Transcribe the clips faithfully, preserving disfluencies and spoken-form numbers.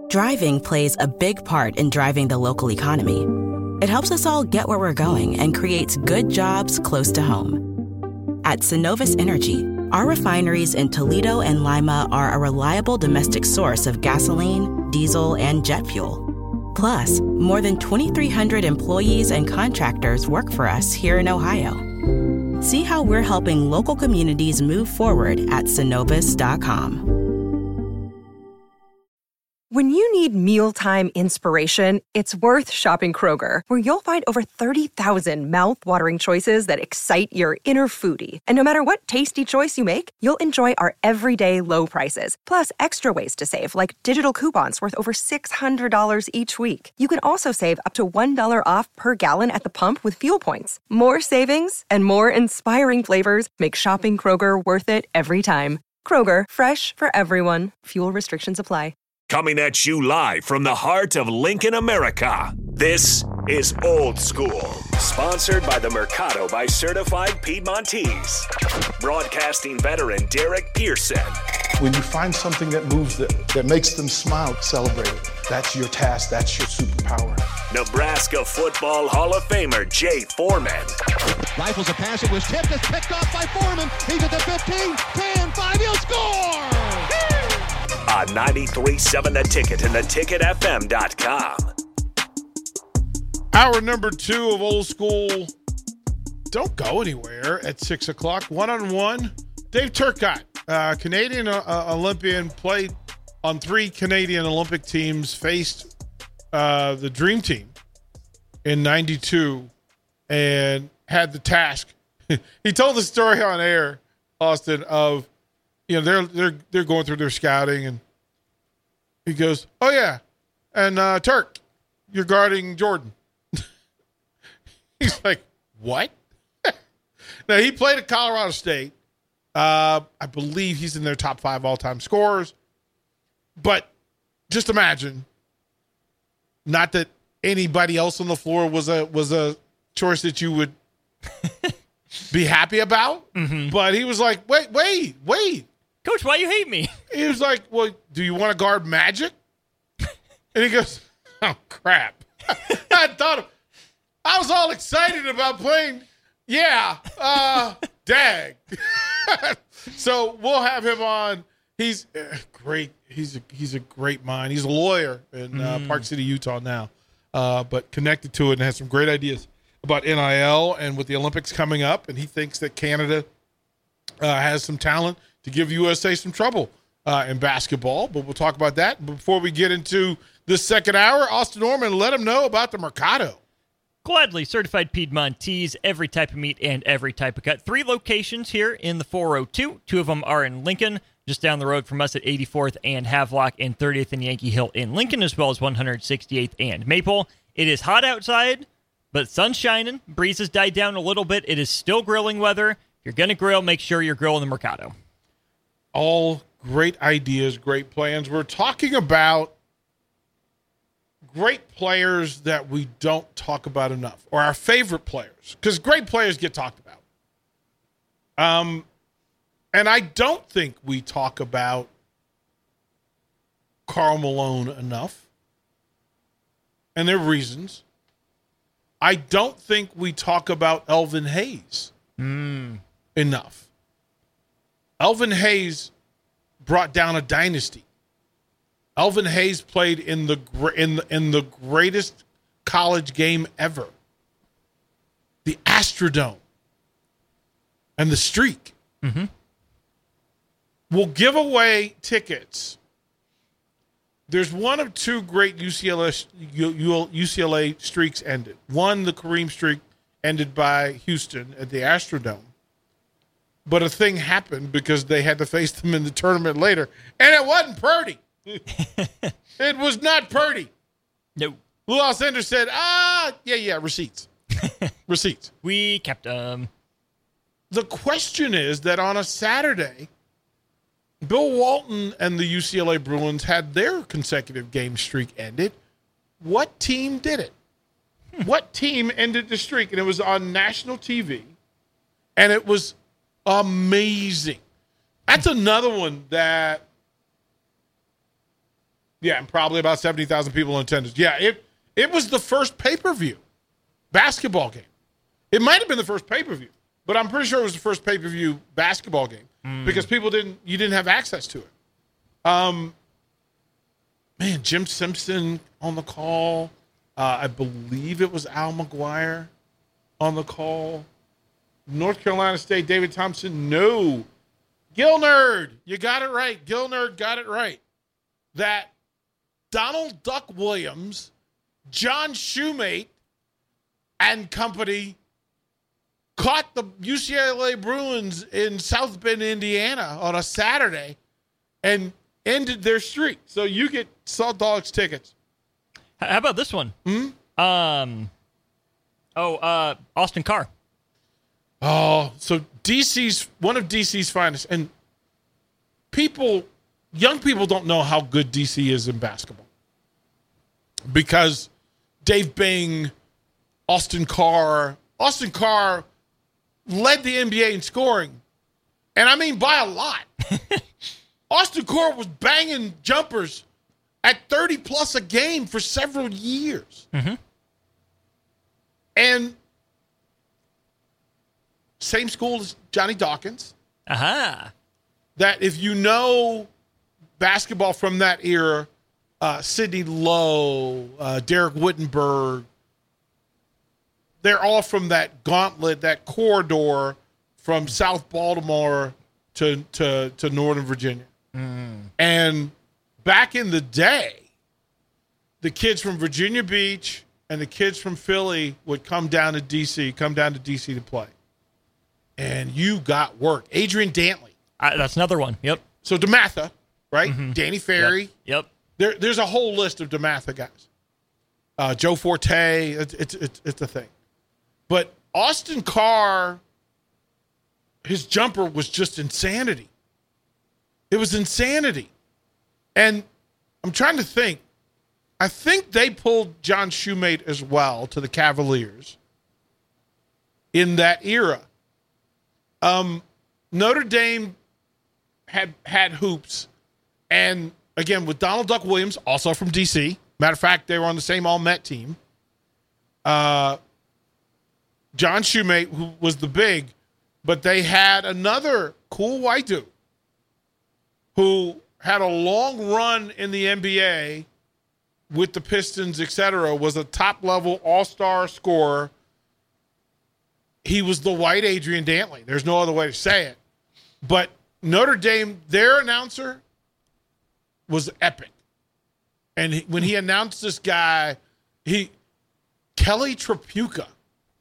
Driving plays a big part in driving the local economy. It helps us all get where we're going and creates good jobs close to home. At Synovus Energy, our refineries in Toledo and Lima are a reliable domestic source of gasoline, diesel, and jet fuel. Plus, more than twenty-three hundred employees and contractors work for us here in Ohio. See how we're helping local communities move forward at synovus dot com. When you need mealtime inspiration, it's worth shopping Kroger, where you'll find over thirty thousand mouth-watering choices that excite your inner foodie. And no matter what tasty choice you make, you'll enjoy our everyday low prices, plus extra ways to save, like digital coupons worth over six hundred dollars each week. You can also save up to one dollar off per gallon at the pump with fuel points. More savings and more inspiring flavors make shopping Kroger worth it every time. Kroger, fresh for everyone. Fuel restrictions apply. Coming at you live from the heart of Lincoln, America. This is Old School, sponsored by the Mercado by Certified Piedmontese. Broadcasting veteran Derek Pearson. When you find something that moves them, that makes them smile, celebrate it. That's your task. That's your superpower. Nebraska Football Hall of Famer Jay Foreman. Rifles a pass. It was tipped. It's picked off by Foreman. He's at the fifteen, ten, five. He'll score! On ninety-three point seven The Ticket and the ticket f m dot com. Hour number two of Old School. Don't go anywhere at six o'clock. One-on-one. Dave Turcotte, uh, Canadian uh, Olympian, played on three Canadian Olympic teams, faced uh, the Dream Team in ninety-two, and had the task. He told the story on air, Austin, of you know, they're they're they're going through their scouting, and he goes, "Oh yeah, and uh, Turk, you're guarding Jordan." He's like, "What?" Now he played at Colorado State. Uh, I believe he's in their top five all-time scorers. But just imagine, not that anybody else on the floor was a was a choice that you would be happy about, mm-hmm. but he was like, "Wait, wait, wait." Coach, why you hate me? He was like, well, do you want to guard Magic? And he goes, oh, crap. I thought, I was all excited about playing. Yeah, uh, dag. So we'll have him on. He's uh, great. He's a, he's a great mind. He's a lawyer in uh, mm. Park City, Utah now, uh, but connected to it and has some great ideas about N I L and with the Olympics coming up. And he thinks that Canada uh, has some talent to give U S A some trouble uh, in basketball, but we'll talk about that. Before we get into this second hour, Austin Norman, let him know about the Mercado. Gladly. Certified Piedmontese, every type of meat and every type of cut. Three locations here in the four oh two. Two of them are in Lincoln, just down the road from us at eighty-fourth and Havelock, and thirtieth and Yankee Hill in Lincoln, as well as one hundred sixty-eighth and Maple. It is hot outside, but sun's shining. Breeze has died down a little bit. It is still grilling weather. If you're going to grill, make sure you're grilling the Mercado. All great ideas, great plans. We're talking about great players that we don't talk about enough, or our favorite players, because great players get talked about. Um, and I don't think we talk about Karl Malone enough, and there are reasons. I don't think we talk about Elvin Hayes mm. enough. Elvin Hayes brought down a dynasty. Elvin Hayes played in the in the, in the greatest college game ever, the Astrodome, and the Streak. Mm-hmm. We'll give away tickets. There's one of two great U C L A U C L A streaks ended. One, the Kareem streak, ended by Houston at the Astrodome. But a thing happened because they had to face them in the tournament later. And it wasn't Purdy. It was not Purdy. No. Lou Alcindor said, ah, yeah, yeah, receipts. Receipts. We kept them. Um... The question is that on a Saturday, Bill Walton and the U C L A Bruins had their consecutive game streak ended. What team did it? What team ended the streak? And it was on national T V. And it was amazing. That's another one that Yeah, and probably about seventy thousand people in attendance. Yeah, it it was the first pay-per-view basketball game. It might have been the first pay-per-view, but I'm pretty sure it was the first pay-per-view basketball game mm. because people didn't you didn't have access to it. Um, man, Jim Simpson on the call. Uh, I believe it was Al McGuire on the call. North Carolina State, David Thompson, no. Gil Nerd, you got it right. Gil Nerd got it right. That Donald Duck Williams, John Shoemate, and company caught the U C L A Bruins in South Bend, Indiana on a Saturday and ended their streak. So you get Salt Dogs tickets. How about this one? Hmm? Um, oh, uh, Austin Carr. Oh, so D C's one of D C's finest. And people, young people don't know how good D C is in basketball. Because Dave Bing, Austin Carr, Austin Carr led the N B A in scoring. And I mean by a lot. Austin Carr was banging jumpers at thirty plus a game for several years. Mm-hmm. And same school as Johnny Dawkins. Aha. That if you know basketball from that era, uh, Sidney Lowe, uh, Derek Wittenberg, they're all from that gauntlet, that corridor from South Baltimore to to, to Northern Virginia. Mm. And back in the day, the kids from Virginia Beach and the kids from Philly would come down to D C, come down to D C to play. And you got work. Adrian Dantley. Uh, that's another one. Yep. So DeMatha, right? Mm-hmm. Danny Ferry. Yep. yep. There, there's a whole list of DeMatha guys. Uh, Joe Forte. It's, it's, it's, it's a thing. But Austin Carr, his jumper was just insanity. It was insanity. And I'm trying to think. I think they pulled John Shoemate as well to the Cavaliers in that era. Um, Notre Dame had had hoops, and again with Donald Duck Williams, also from D C. Matter of fact, they were on the same All-Met team. Uh, John Shoemate, who was the big, but they had another cool white dude who had a long run in the N B A with the Pistons, et cetera, was a top-level all-star scorer. He was the white Adrian Dantley. There's no other way to say it. But Notre Dame, their announcer was epic. And he, when he announced this guy, he Kelly Tripucka.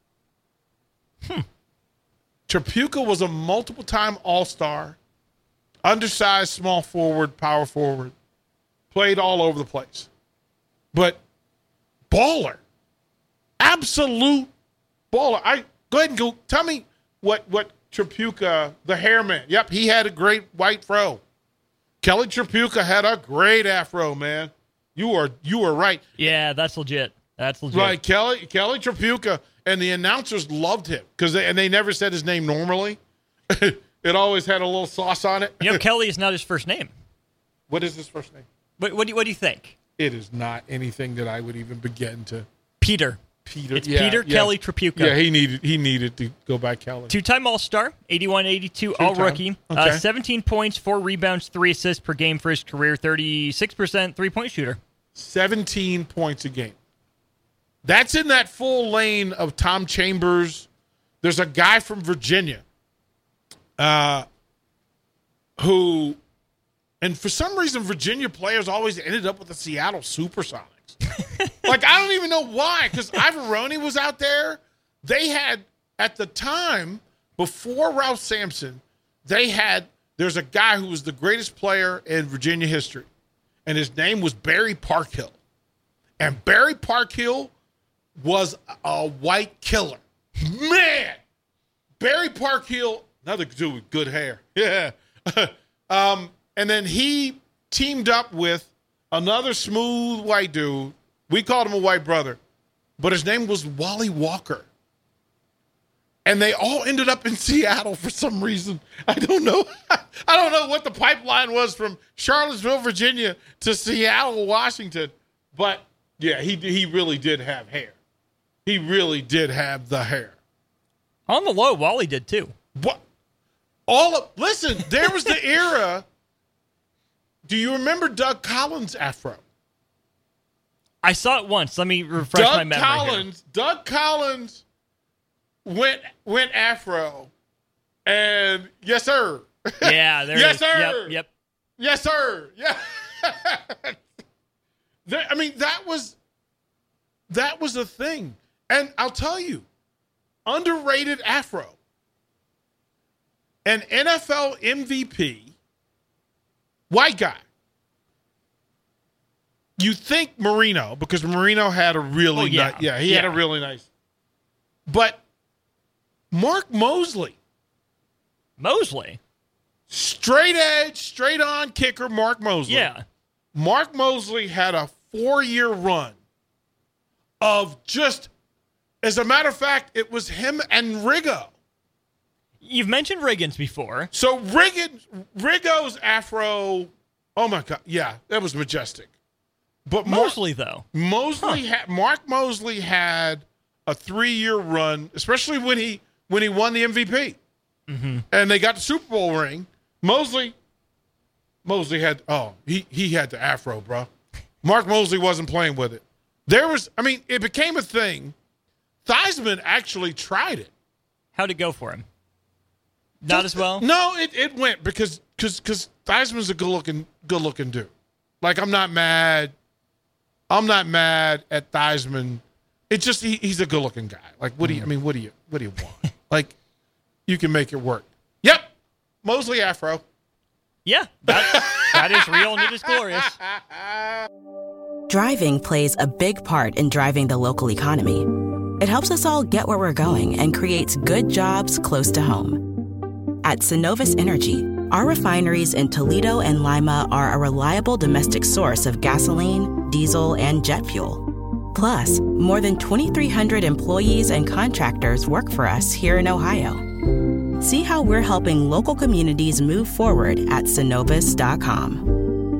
Hmm. Tripucka was a multiple-time all-star, undersized small forward, power forward, played all over the place. But baller. Absolute baller. I Go ahead and go. Tell me what what Tripucka, the hairman. Yep, he had a great white fro. Kelly Tripucka had a great afro, man. You are you are right. Yeah, that's legit. That's legit. Right, Kelly Kelly Tripucka, and the announcers loved him because they, and they never said his name normally. It always had a little sauce on it. You know, Kelly is not his first name. What is his first name? What what do you, what do you think? It is not anything that I would even begin to. Peter. Peter. It's yeah, Peter yeah. Kelly Tripucka. Yeah, he needed he needed to go by Kelly. Two-time All-Star, eighty-one eighty-two All-Rookie, okay. uh, seventeen points, four rebounds, three assists per game for his career, thirty-six percent three-point shooter. seventeen points a game. That's in that full lane of Tom Chambers. There's a guy from Virginia uh, who, and for some reason, Virginia players always ended up with the Seattle Supersonics. Like, I don't even know why, because Ivoroni was out there. They had, at the time, before Ralph Sampson, they had, there's a guy who was the greatest player in Virginia history, and his name was Barry Parkhill. And Barry Parkhill was a white killer. Man! Barry Parkhill, another dude with good hair. Yeah. um, and then he teamed up with another smooth white dude. We called him a white brother, but his name was Wally Walker. and they all ended up in Seattle for some reason. I don't know. I don't know what the pipeline was from Charlottesville, Virginia to Seattle, Washington. But, yeah, he he really did have hair. He really did have the hair. On the low, Wally did too. What? All of, listen, there was the era. Do you remember Doug Collins' afro? I saw it once. Let me refresh Doug my memory Collins, here. Doug Collins went went afro, and yes, sir. Yeah, there yes, it is. sir. Yep, yep. Yes, sir. Yeah. there, I mean, that was that was a thing, and I'll tell you, underrated afro. An N F L M V P, white guy. You think Marino, because Marino had a really oh, yeah. nice, yeah, he yeah. had a really nice. But Mark Mosley. Mosley? Straight edge, straight on kicker, Mark Mosley. Yeah. Mark Mosley had a four-year run of just, as a matter of fact, it was him and Riggo. You've mentioned Riggins before. So Riggins, Riggo's afro, oh my God, yeah, that was majestic. But Mosley, Mar- though. Mosley huh. had Mark Mosley had a three-year run, especially when he when he won the M V P. Mm-hmm. And they got the Super Bowl ring. Mosley, Mosley had oh, he he had the afro, bro. Mark Mosley wasn't playing with it. There was, I mean, it became a thing. Theismann actually tried it. How'd it go for him? Not as well? No, it, it went because because because Theismann's a good looking good looking dude. Like, I'm not mad. I'm not mad at Theismann. It's just he, he's a good looking guy. Like, what do you? I mean, what do you? What do you want? Like, you can make it work. Yep, Mosley afro. Yeah, that that is real and it is glorious. Driving plays a big part in driving the local economy. It helps us all get where we're going and creates good jobs close to home. At Synovus Energy, our refineries in Toledo and Lima are a reliable domestic source of gasoline, diesel, and jet fuel. Plus, more than twenty-three hundred employees and contractors work for us here in Ohio. See how we're helping local communities move forward at Synovus dot com.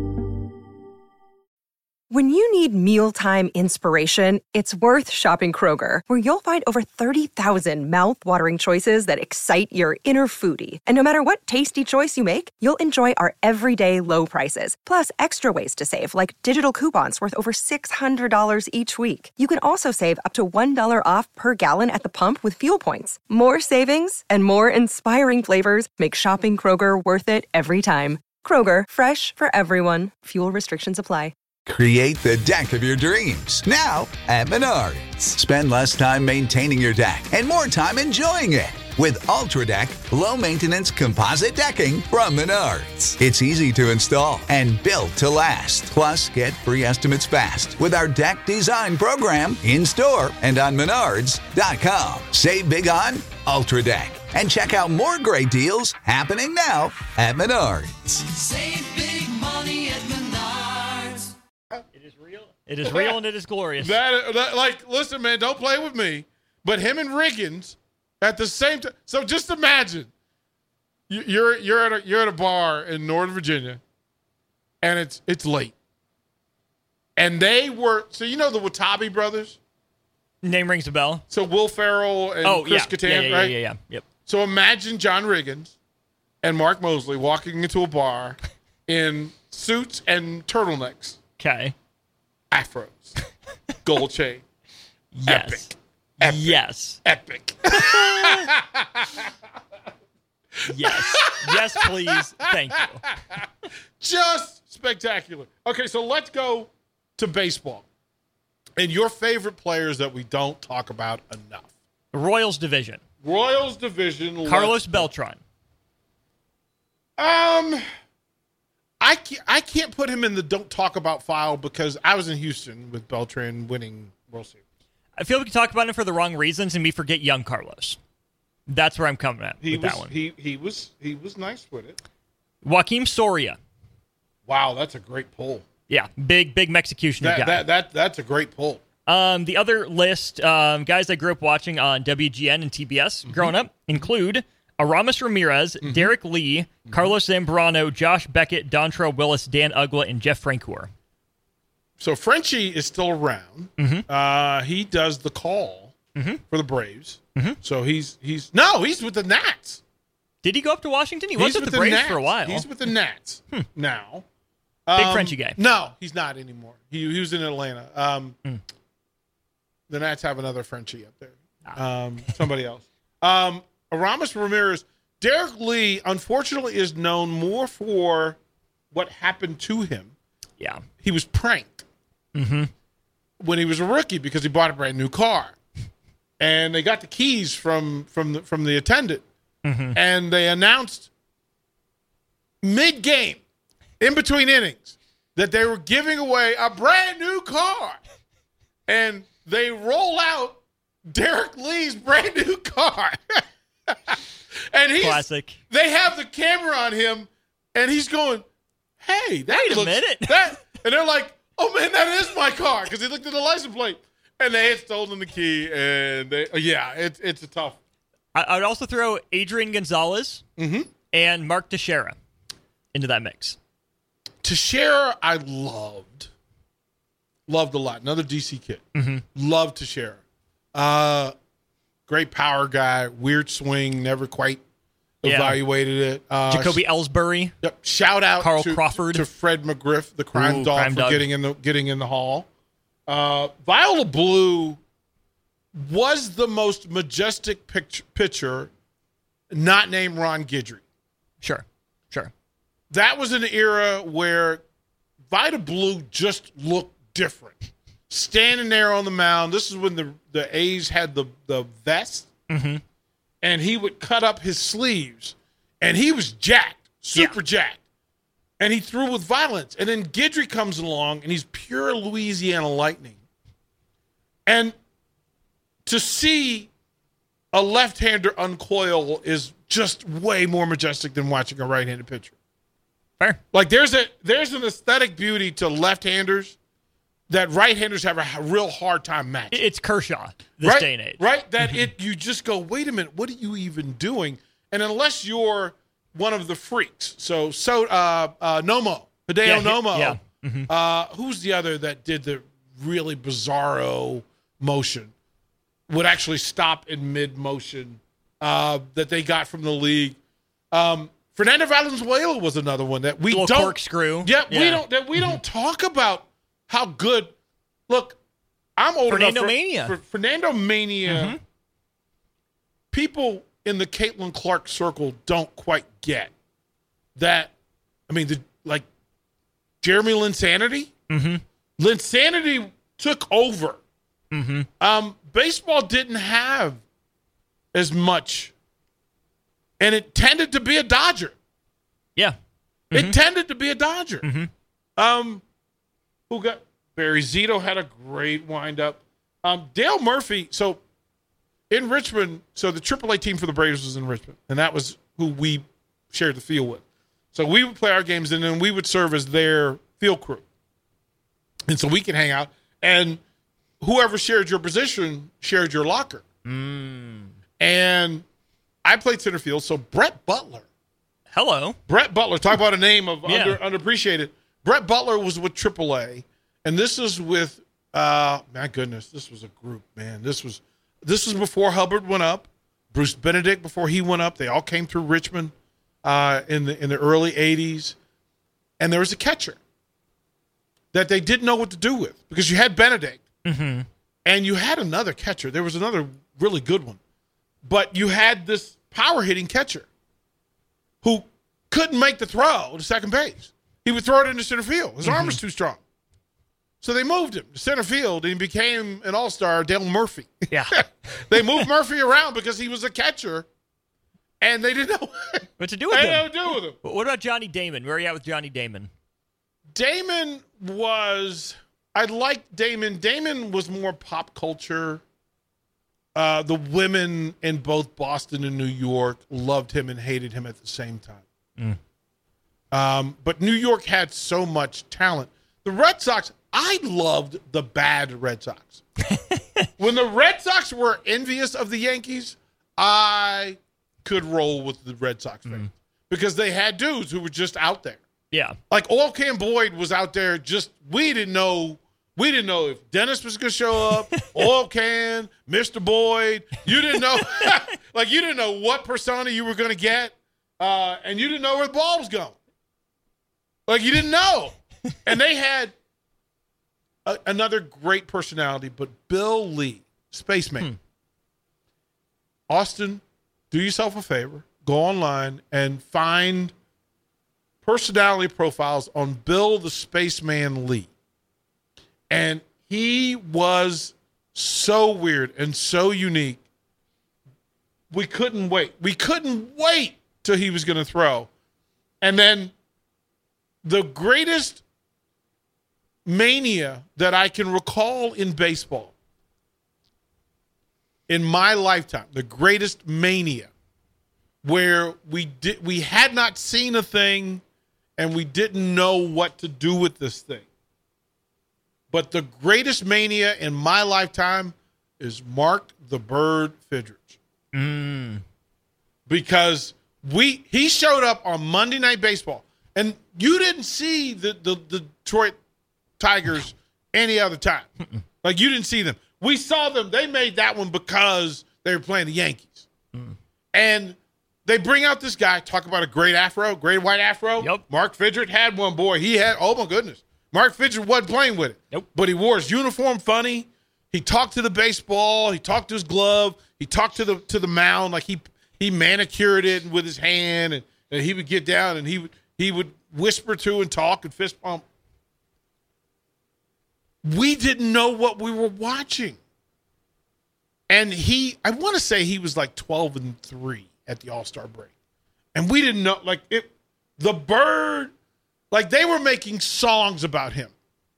When you need mealtime inspiration, it's worth shopping Kroger, where you'll find over thirty thousand mouth-watering choices that excite your inner foodie. And no matter what tasty choice you make, you'll enjoy our everyday low prices, plus extra ways to save, like digital coupons worth over six hundred dollars each week. You can also save up to one dollar off per gallon at the pump with fuel points. More savings and more inspiring flavors make shopping Kroger worth it every time. Kroger, fresh for everyone. Fuel restrictions apply. Create the deck of your dreams now at Menards. Spend less time maintaining your deck and more time enjoying it with Ultra Deck low-maintenance composite decking from Menards. It's easy to install and built to last. Plus, get free estimates fast with our deck design program in-store and on Menards dot com. Save big on Ultra Deck and check out more great deals happening now at Menards. Save big money at Menards. It is real and it is glorious. That, that, like, listen, man, don't play with me. But him and Riggins at the same time. So just imagine you, you're you're at a you're at a bar in Northern Virginia, and it's it's late, and they were so you know the Watabi brothers. Name rings a bell. So Will Ferrell and oh, Chris yeah. Kattan, yeah, yeah, right? Yeah, yeah, yeah. Yep. So imagine John Riggins and Mark Mosley walking into a bar in suits and turtlenecks. Okay. Afros, gold chain, yes, epic, epic. yes, epic. yes, yes, please, thank you. Just spectacular. Okay, so let's go to baseball and your favorite players that we don't talk about enough. The Royals division. Royals division. Carlos Beltran. Um. I can't, I can't put him in the don't talk about file because I was in Houston with Beltran winning World Series. I feel we can talk about him for the wrong reasons and we forget young Carlos. That's where I'm coming at he with was, that one. He he was he was nice with it. Joaquim Soria. Wow, that's a great pull. Yeah, big big Mexican that, guy. That that that's a great pull. Um, the other list, um, guys I grew up watching on W G N and T B S mm-hmm. growing up, include Aramis Ramirez, mm-hmm. Derek Lee, mm-hmm. Carlos Zambrano, Josh Beckett, Dontrell Willis, Dan Ugla, and Jeff Francoeur. So Frenchie is still around. Mm-hmm. Uh, he does the call mm-hmm. for the Braves. Mm-hmm. So he's he's no, he's with the Nats. Did he go up to Washington? He he's was with, with the, the Braves Nats. for a while. He's with the Nats hmm. now. Big Um, Frenchie guy. No, he's not anymore. He, he was in Atlanta. Um, mm. The Nats have another Frenchie up there. Ah. Um, somebody else. Um, Aramis Ramirez. Derek Lee, unfortunately, is known more for what happened to him. Yeah. He was pranked mm-hmm. when he was a rookie because he bought a brand new car. And they got the keys from, from, the, from the attendant. Mm-hmm. And they announced mid-game, in between innings, that they were giving away a brand new car. And they roll out Derek Lee's brand new car. And he's, classic. They have the camera on him, and he's going, hey, that Wait a looks, minute. That, and they're like, oh, man, that is my car, because he looked at the license plate. And they had stolen the key, and they, yeah, it, it's a tough. I, I would also throw Adrian Gonzalez mm-hmm. and Mark Teixeira into that mix. Teixeira, I loved. Loved a lot. Another D C kid. Mm-hmm. Loved Teixeira. Uh, great power guy. Weird swing. Never quite yeah. evaluated it. Uh, Jacoby Ellsbury. Yep. Shout out Carl to, Crawford. to Fred McGriff, the crime Ooh, dog, crime for dog. getting in the getting in the hall. Uh, Viola Blue was the most majestic pitch, pitcher not named Ron Guidry. Sure. Sure. That was an era where Vida Blue just looked different. Standing there on the mound. This is when the, the A's had the, the vest. Mm-hmm. And he would cut up his sleeves. And he was jacked. Super yeah. jacked. And he threw with violence. And then Guidry comes along, and he's pure Louisiana Lightning. And to see a left-hander uncoil is just way more majestic than watching a right-handed pitcher. Fair. Like there's a there's an aesthetic beauty to left-handers that right-handers have a real hard time matching. It's Kershaw this right? day and age. Right? That it you just go, wait a minute, what are you even doing? And unless you're one of the freaks, so so uh, uh, Nomo, Hideo Yeah, he- Nomo, yeah. Mm-hmm. uh, who's the other that did the really bizarro motion? Would actually stop in mid-motion uh, that they got from the league. Um, Fernando Valenzuela was another one that we Little don't corkscrew. Yeah, we Yeah. don't that we don't talk about how good. Look, I'm old Fernando enough for, Mania. for Fernando Mania. Mm-hmm. People in the Caitlin Clark circle don't quite get that. I mean, the like Jeremy Linsanity. Mm-hmm. Linsanity took over. Mm-hmm. Um, baseball didn't have as much, and it tended to be a Dodger. Yeah. Mm-hmm. It tended to be a Dodger. Mm-hmm. Um, who got Barry Zito had a great windup. Um, Dale Murphy. So in Richmond, so the triple A team for the Braves was in Richmond, and that was who we shared the field with. So we would play our games, and then we would serve as their field crew, and so we could hang out and. Whoever shared your position shared your locker. Mm. And I played center field, so Brett Butler. Hello. Brett Butler, talk about a name of Yeah. under, underappreciated. Brett Butler was with triple A, and this is with, uh, my goodness, this was a group, man. This was this was before Hubbard went up. Bruce Benedict, before he went up. They all came through Richmond uh, in the in the early eighties. And there was a catcher that they didn't know what to do with because you had Benedict. Mm-hmm. And you had another catcher. There was another really good one. But you had this power-hitting catcher who couldn't make the throw to second base. He would throw it into center field. His Mm-hmm. arm was too strong. So they moved him to center field, and he became an all-star, Dale Murphy. Yeah. They moved Murphy around because he was a catcher, and they didn't know What to do with they him? didn't know what to do with him. What about Johnny Damon? Where are you at with Johnny Damon? Damon was – I liked Damon. Damon was more pop culture. Uh, the women in both Boston and New York loved him and hated him at the same time. Mm. Um, but New York had so much talent. The Red Sox, I loved the bad Red Sox. When the Red Sox were envious of the Yankees, I could roll with the Red Sox fans mm. because they had dudes who were just out there. Yeah. Like Oil Can Boyd was out there just, we didn't know, we didn't know if Dennis was going to show up, Oil Can, Mister Boyd. You didn't know, like you didn't know what persona you were going to get, uh, and you didn't know where the ball was going. Like you didn't know. And they had a, another great personality, but Bill Lee, Spaceman. Hmm. Austin, do yourself a favor. Go online and find personality profiles on Bill the Spaceman Lee. And he was so weird and so unique. We couldn't wait. We couldn't wait till he was going to throw. And then the greatest mania that I can recall in baseball in my lifetime, the greatest mania where we did we had not seen a thing and we didn't know what to do with this thing. But the greatest mania in my lifetime is Mark the Bird Fidrich. Mm. Because we he showed up on Monday Night Baseball, and you didn't see the, the, the Detroit Tigers any other time. Like, you didn't see them. We saw them. They made that one because they were playing the Yankees. Mm. And they bring out this guy, talk about a great afro, great white afro. Yep. Mark Fidrich had one, boy. He had, oh, my goodness. Mark Fidrich wasn't playing with it. Nope. But he wore his uniform funny. He talked to the baseball. He talked to his glove. He talked to the to the mound. Like, he he manicured it with his hand. And, and he would get down, and he would, he would whisper to and talk and fist pump. We didn't know what we were watching. And he, I want to say he was like twelve and three at the All-Star break. And we didn't know, like, it, the Bird, like, they were making songs about him.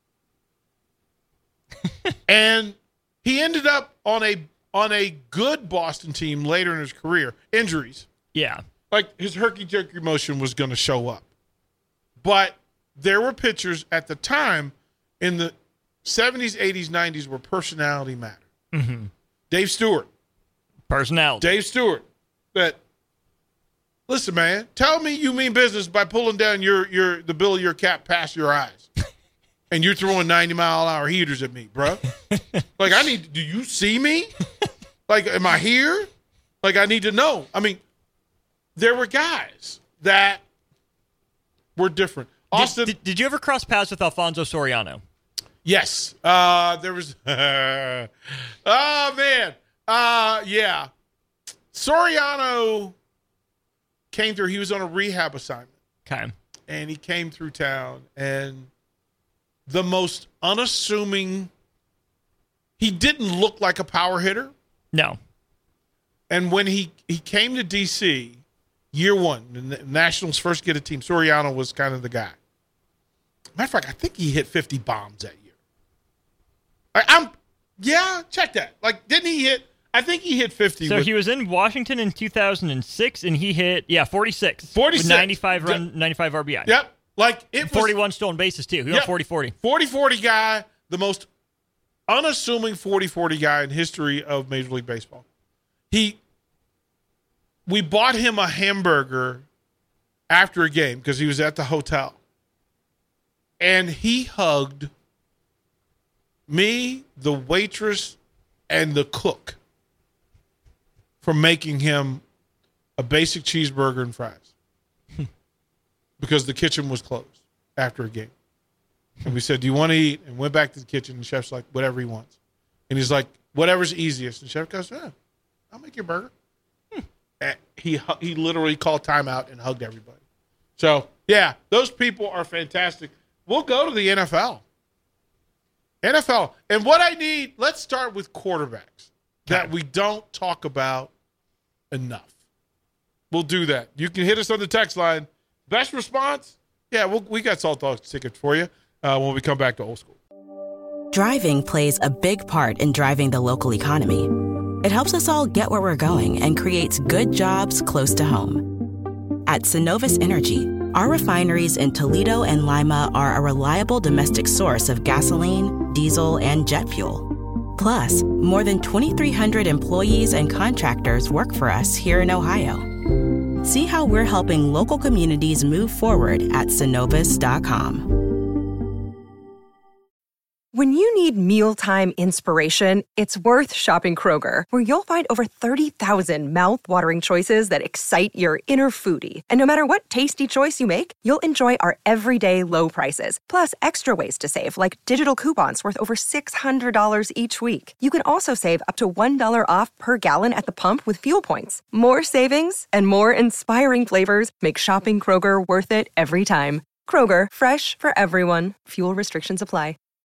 And he ended up on a on a good Boston team later in his career. Injuries. Yeah. Like, his herky-jerky motion was going to show up. But there were pitchers at the time in the seventies, eighties, nineties where personality mattered. Mm-hmm. Dave Stewart. Personality. Dave Stewart. That, listen, man, tell me you mean business by pulling down your your the bill of your cap past your eyes. And you're throwing ninety mile an hour heaters at me, bro. Like, I need, do you see me? Like, am I here? Like, I need to know. I mean, there were guys that were different. Austin. Did, did, did you ever cross paths with Alfonso Soriano? Yes. Uh, there was, oh, man. Uh, yeah. Soriano came through. He was on a rehab assignment. Okay. And he came through town, and the most unassuming, he didn't look like a power hitter. No. And when he, he came to D C, year one, the Nationals first get a team, Soriano was kind of the guy. Matter of fact, I think he hit fifty bombs that year. I, I'm, yeah, check that. Like, didn't he hit, I think he hit fifty. So with, he was in Washington in two thousand six, and he hit, yeah, forty-six. forty-six. With ninety-five run, yep. ninety-five R B I. Yep. Like, it was. forty-one stolen bases, too. He yep. went forty forty. forty forty guy, the most unassuming forty forty guy in history of Major League Baseball. He, we bought him a hamburger after a game because he was at the hotel. And he hugged me, the waitress, and the cook for making him a basic cheeseburger and fries. Because the kitchen was closed after a game. And we said, do you want to eat? And went back to the kitchen. And the chef's like, whatever he wants. And he's like, whatever's easiest. And the chef goes, yeah, I'll make your burger. Hmm. And he, he literally called timeout and hugged everybody. So, yeah, those people are fantastic. We'll go to the N F L. N F L. And what I need, let's start with quarterbacks that we don't talk about enough. We'll do that. You can hit us on the text line. Best response? Yeah, we'll, we got Salt Dogs tickets for you uh, when we come back to Old School. Driving plays a big part in driving the local economy. It helps us all get where we're going and creates good jobs close to home. At Synovus Energy, Our refineries in Toledo and Lima are a reliable domestic source of gasoline, diesel, and jet fuel. Plus, more than twenty-three hundred employees and contractors work for us here in Ohio. See how we're helping local communities move forward at Synovus dot com. When you need mealtime inspiration, it's worth shopping Kroger, where you'll find over thirty thousand mouth-watering choices that excite your inner foodie. And no matter what tasty choice you make, you'll enjoy our everyday low prices, plus extra ways to save, like digital coupons worth over six hundred dollars each week. You can also save up to one dollar off per gallon at the pump with fuel points. More savings and more inspiring flavors make shopping Kroger worth it every time. Kroger, fresh for everyone. Fuel restrictions apply.